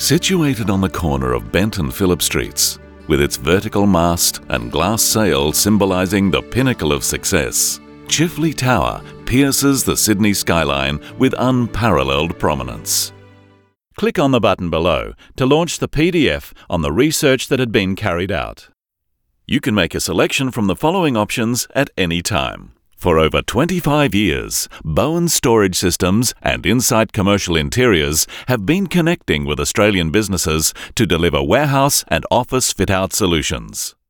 Situated on the corner of Bent and Phillip Streets, with its vertical mast and glass sail symbolising the pinnacle of success, Chifley Tower pierces the Sydney skyline with unparalleled prominence. Click on the button below to launch the PDF on the research that had been carried out. You can make a selection from the following options at any time. For over 25 years, Bowen Storage Systems and Insight Commercial Interiors have been connecting with Australian businesses to deliver warehouse and office fit-out solutions.